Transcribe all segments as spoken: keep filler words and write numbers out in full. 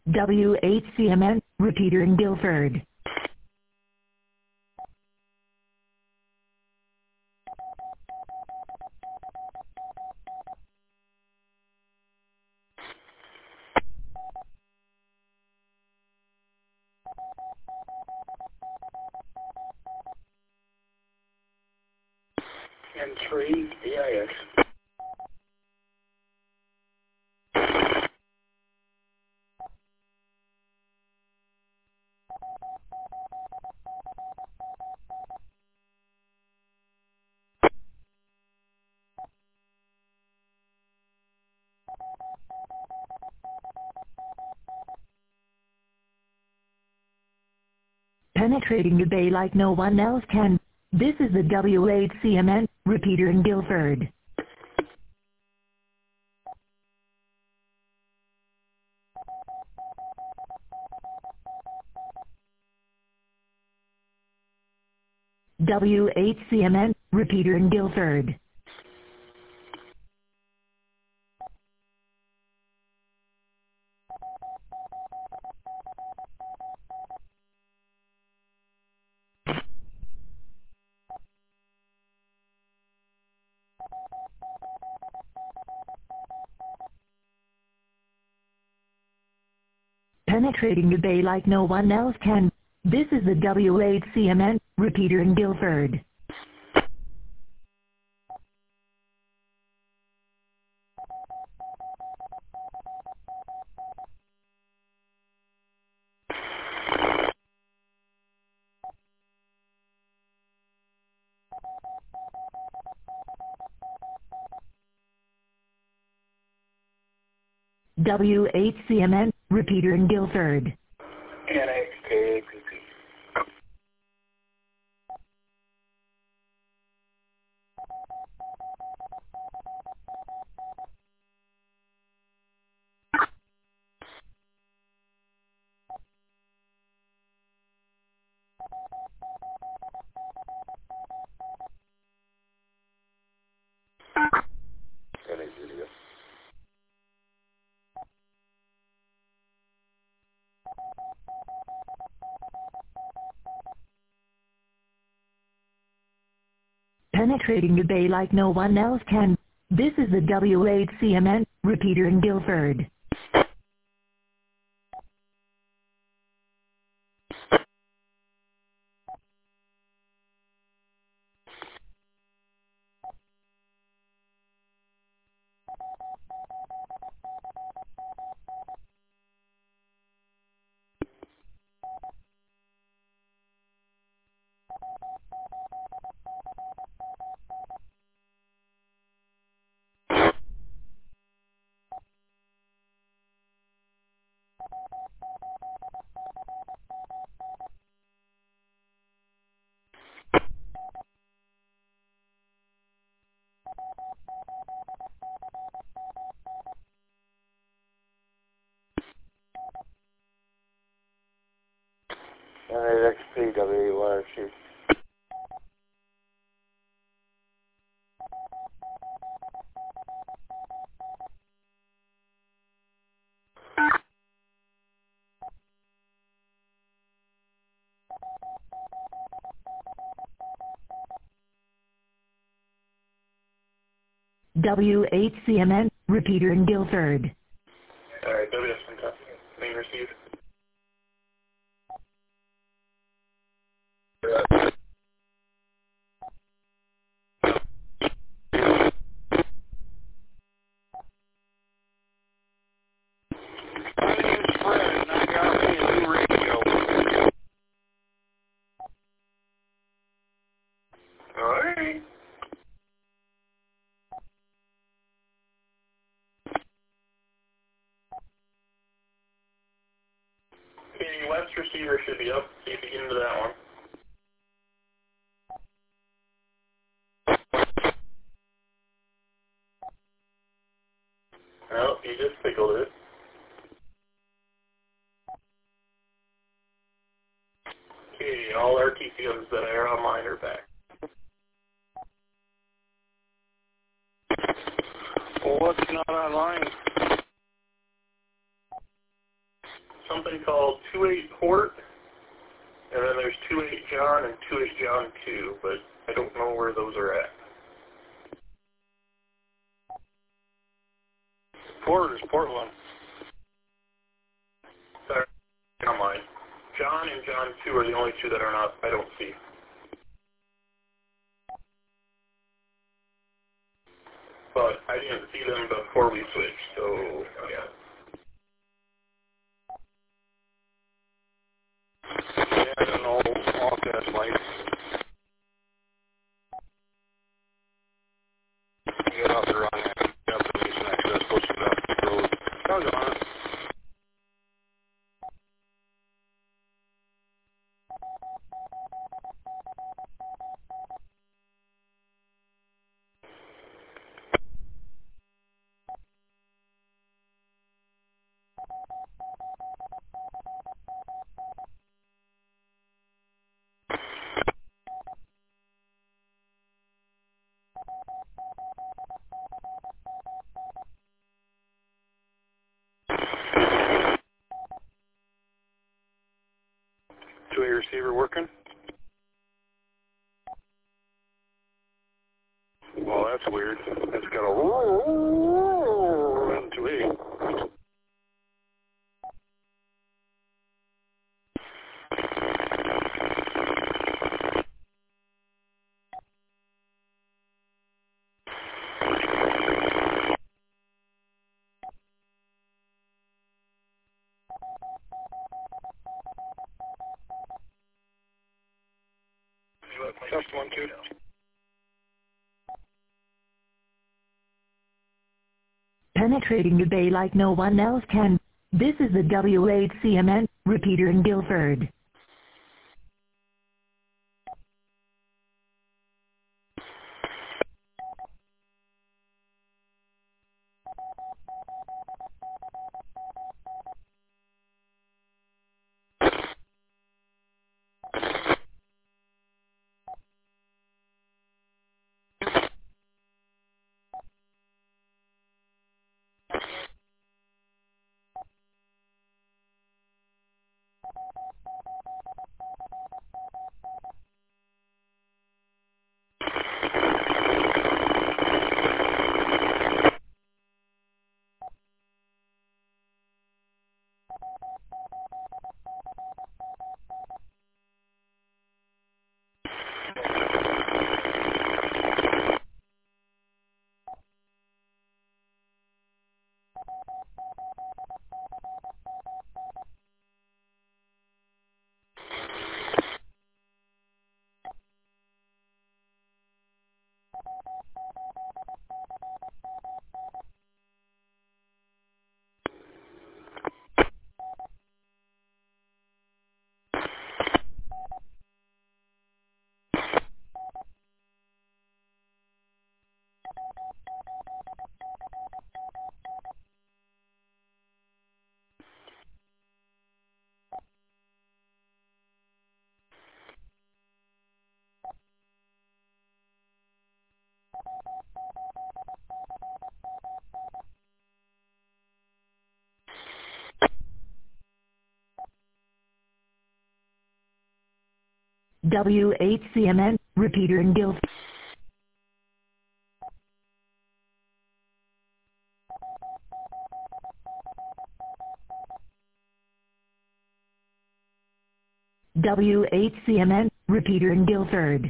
W H C M N, repeater in Guilford. Entry D I S. Penetrating the bay like no one else can. This is the W H C M N, repeater in Guilford. W H C M N, repeater in Guilford. Penetrating the bay like no one else can. This is the W H C M N, repeater in Guilford. W H C M N, repeater in Guilford. N X K P P. Penetrating the bay like no one else can. This is the W H C M N, repeater in Guilford. N X P W Y C. W H C M N, repeater in Guilford. Alright, W S M test. Main received. My name's Fred, and I got me a new radio. Alright. Okay, West receiver should be up. See if you get into that one. Well, you just pickled it. Okay, all our T C Ms that are online are back. Well, what's not online? something called two eight Port, and then there's two eight John and two eight John two, but I don't know where those are at. Port is Portland. Sorry, never mind. John and John two are the only two that are not, I don't see. But I didn't see them before we switched, so yeah. Yeah, I don't know. Off that light. Get off the run. Destination access. Push it up the road. How's it on? Two-way receiver working? Well, that's weird. It's got a roar into eight. Test one, two. Penetrating the bay like no one else can. This is the W eight C M N, repeater in Guilford. W eight C M N, repeater in Guilford. W eight C M N, repeater in Guilford.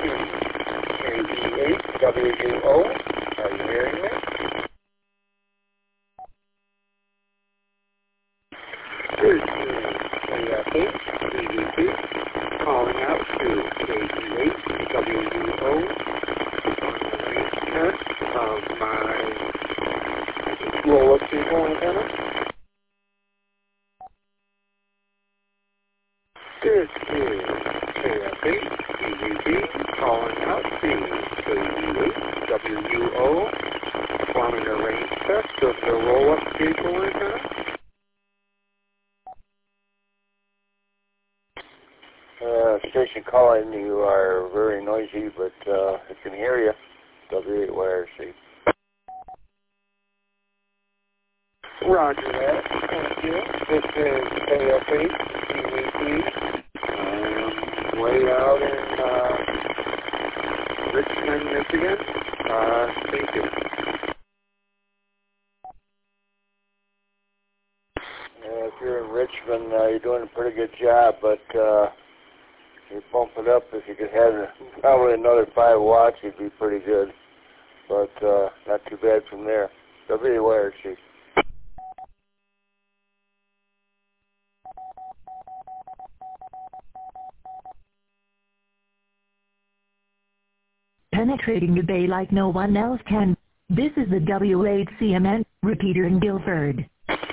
K E eight W U O. Are you hearing me? This is K F H E V P calling out to K E eight W U O on the range test of my roll-up cable antenna. This is K F H E V P calling out to K E eight W U O performing a range test of the roll-up cable antenna. Uh, station calling, you are very noisy, but uh, I can hear you. W eight Y R C. Roger that. Thank you. This is K F H E V P. I'm way out in uh, Richmond, Michigan. Uh, thank you. Uh, if you're in Richmond, uh, you're doing a pretty good job, but uh, you bump it up. If you could have probably another five watts, you'd be pretty good. But uh, not too bad from there. W Y R C. Penetrating the bay like no one else can. This is the W eight C M N repeater in Guilford.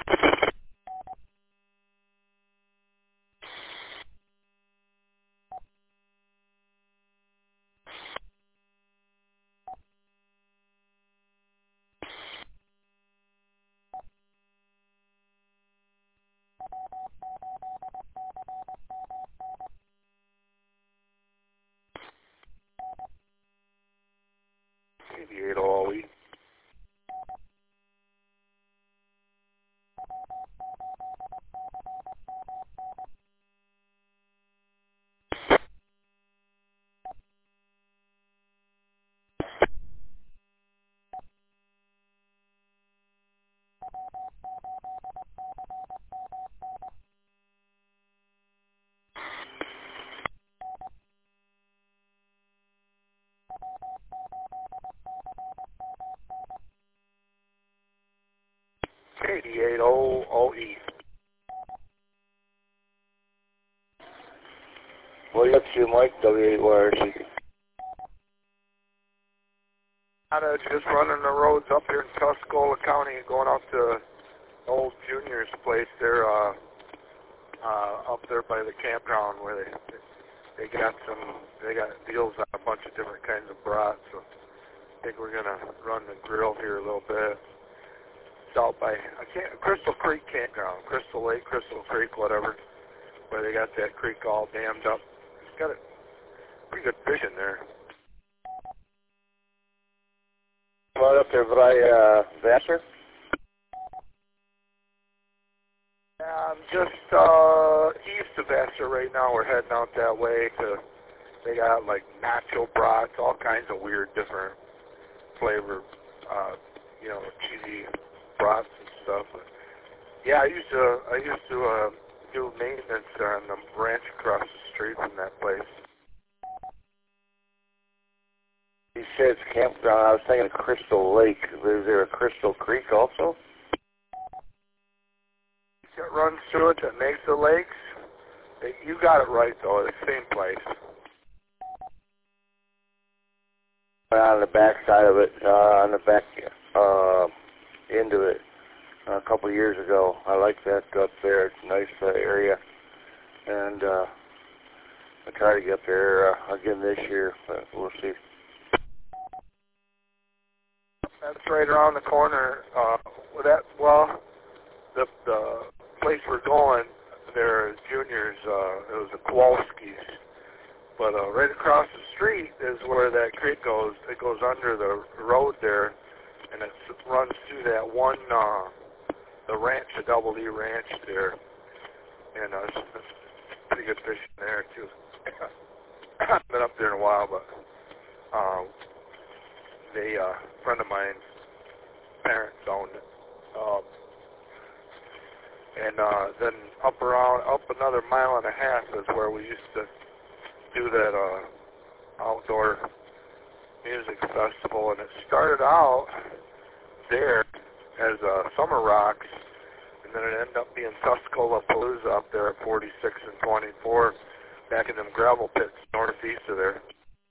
eighty-eight all E. eighty-eight O E. What are you up to, Mike? W eight Y R C. I'm just running the roads up here in Tuscola County, going out to old Junior's place there, uh, uh, up there by the campground where they they got some they got deals on a bunch of different kinds of brats. So I think we're gonna run the grill here a little bit. It's out by I can't Crystal Creek Campground, Crystal Lake, Crystal Creek, whatever, where they got that creek all dammed up. It's got a pretty good fishing there. Right up there by uh, Vassar? Yeah, I'm just uh, east of Vassar right now. We're heading out that way to. They got like nacho brats, all kinds of weird, different flavor, uh, you know, cheesy brats and stuff. But yeah, I used to I used to uh, do maintenance on the ranch across the street from that place. You said it's campground. I was thinking of Crystal Lake. Is there a Crystal Creek also? It runs through it that makes the lakes. You got it right though. It's the same place. On the back side of it, uh, on the back uh, end of it, uh, a couple of years ago. I like that up there. It's a nice uh, area, and uh, I try to get there uh, again this year, but we'll see. That's right around the corner. Uh, well, that well, the the place we're going, there is Junior's. Uh, it was the Kowalski's. But uh, right across the street is where that creek goes. It goes under the road there, and it runs through that one, uh, the ranch, the Double E Ranch there. And uh, it's, it's pretty good fishing there, too. I haven't been up there in a while, but uh, they, uh, a friend of mine's parents owned it. Um, and uh, then up around, up another mile and a half is where we used to do that uh, outdoor music festival, and it started out there as uh, Summer Rocks, and then it ended up being Tuscola Palooza up there at forty-six and twenty-four, back in them gravel pits northeast of there.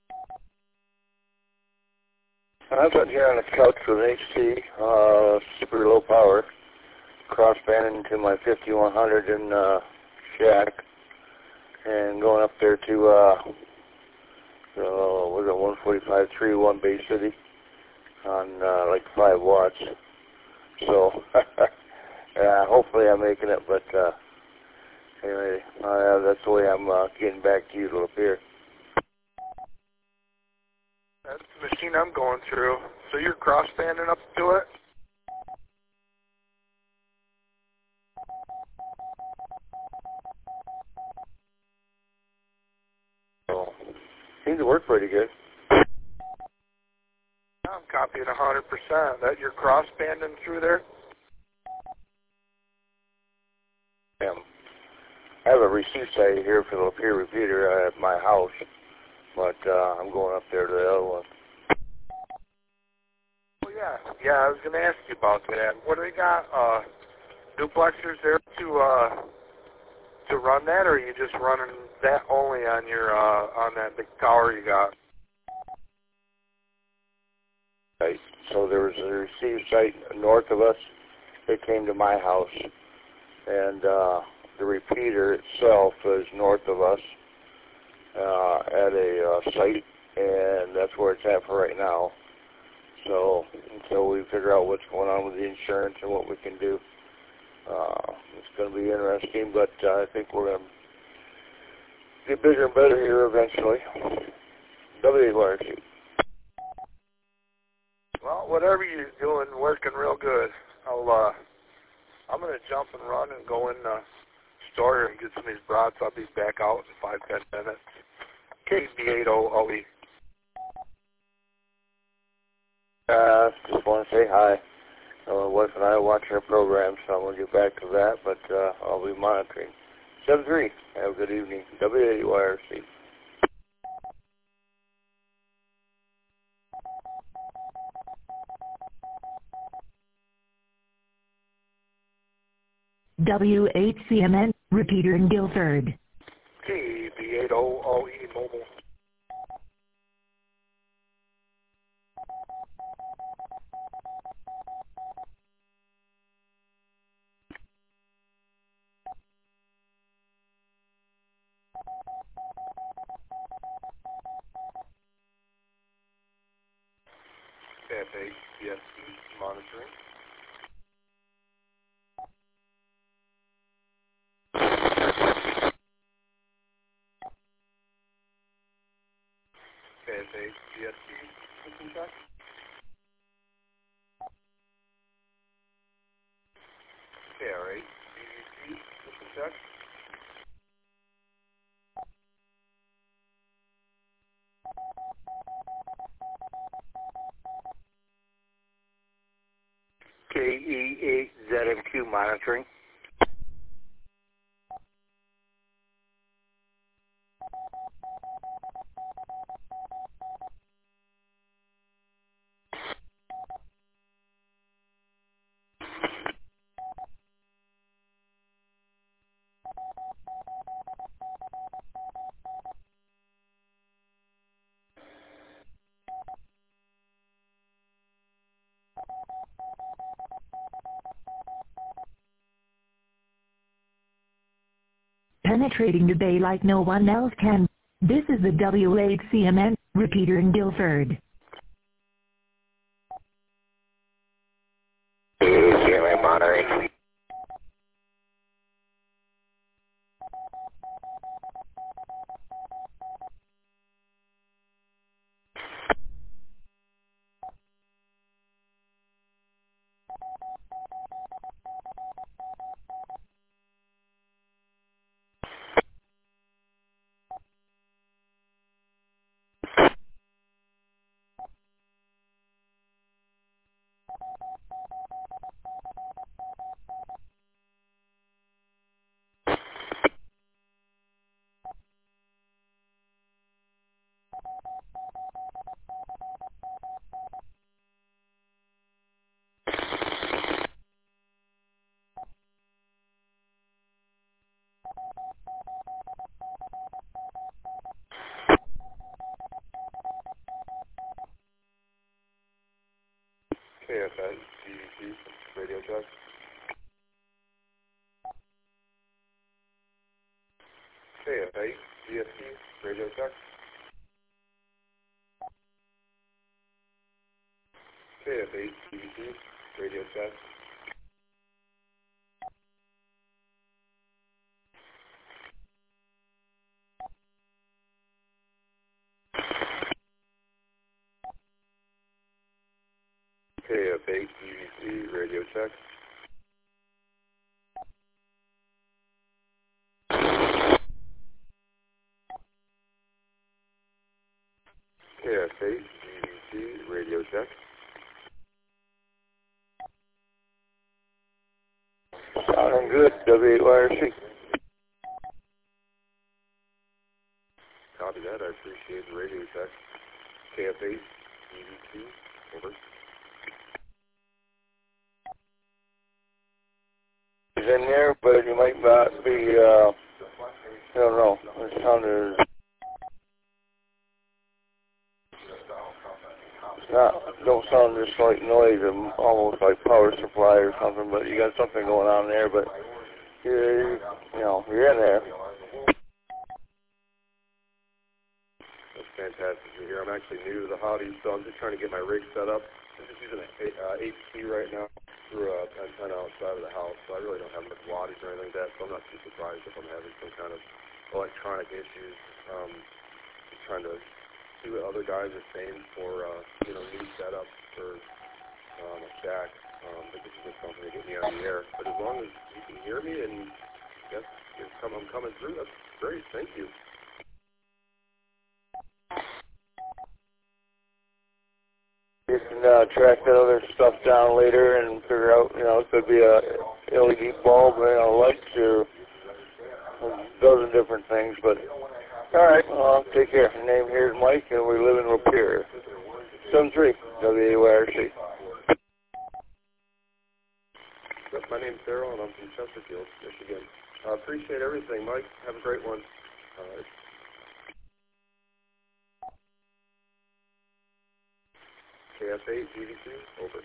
I've been here on the couch with H T, uh, super low power, cross-banding to my fifty-one hundred in uh, shack, and going up there to, uh, uh, what is it, one forty-five point three one Bay City on uh, like five watts. So, uh, hopefully I'm making it, but uh, anyway, uh, that's the way I'm uh, getting back to you up here. That's the machine I'm going through. So you're cross-banding up to it? So, seems to work pretty good. I'm copying one hundred percent. That you're cross-banding through there? Yeah. I have a receive site here for the peer repeater at my house, but uh, I'm going up there to the other one. Well, yeah. Yeah, I was going to ask you about that. What do they got? Uh, duplexers there to uh, to run that, or are you just running that only on your uh, on that big tower you got? Right. So there was a receive site north of us. It came to my house, and uh, the repeater itself is north of us uh, at a uh, site, and that's where it's at for right now. So until we figure out what's going on with the insurance and what we can do, uh, it's going to be interesting. But uh, I think we're going to get bigger and better here eventually. W A R C. Well, whatever you're doing, working real good. I'll, uh, I'm going to jump and run and go in the store and get some of these brats. I'll be back out in five, ten minutes. K B eight O O E. Uh, just want to say hi. Uh, my wife and I watch our program, so I'm going to get back to that, but uh, I'll be monitoring. seven three. Have a good evening. W A R C. W H C M N, repeater in Guilford. K B eight O O E mobile. F H C S C monitoring. F H C S C system check. K R eight B V C system check. K E eight Z M Q monitoring. Penetrating the bay like no one else can. This is the W H C M N, repeater in Guilford. C M N monitoring. C, radio check. K F eight, D S P, radio check. K F eight, D V C, radio check. K F eight, D V C, radio check. K F eight, D V C, radio check. Sounding good, W eight Y R C. Copy that. I appreciate the radio check. K F eight, D V C, over. He's in there, but you might not be, uh, I don't know. The sound is not, don't sound just like noise, and almost like power supply or something, but you got something going on there, but you're, you know, you're in there. That's fantastic to hear. I'm actually new to the hobby, so I'm just trying to get my rig set up. I'm just using an uh, H P right now through an antenna outside of the house, so I really don't have much wattage or anything like that, so I'm not too surprised if I'm having some kind of electronic issues. Um, just trying to see what other guys are saying for, uh, you know, new setups for um, a shack. Um, but this is just something to get me on the air. But as long as you can hear me and yes, it's come, I'm coming through, that's great. Thank you. You can uh, track that other stuff down later and figure out, you know, it could be a L E D bulb, you know, lights or a dozen different things, but all right, well, take care. My name here is Mike, and we live in Lapeer. seven three, W A Y R C. Yep, my name's Daryl, and I'm from Chesterfield, Michigan. I uh, appreciate everything, Mike. Have a great one. Uh, K F eight, D V C, over.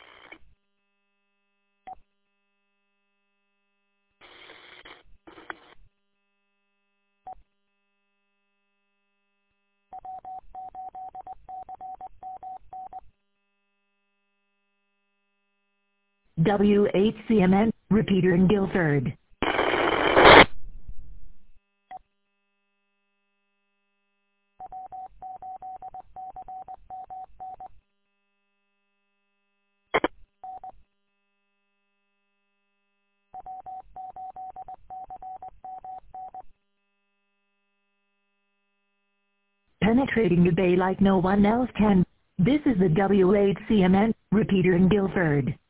W eight C M N, repeater in Guilford. Penetrating the bay like no one else can. This is the W eight C M N, repeater in Guilford.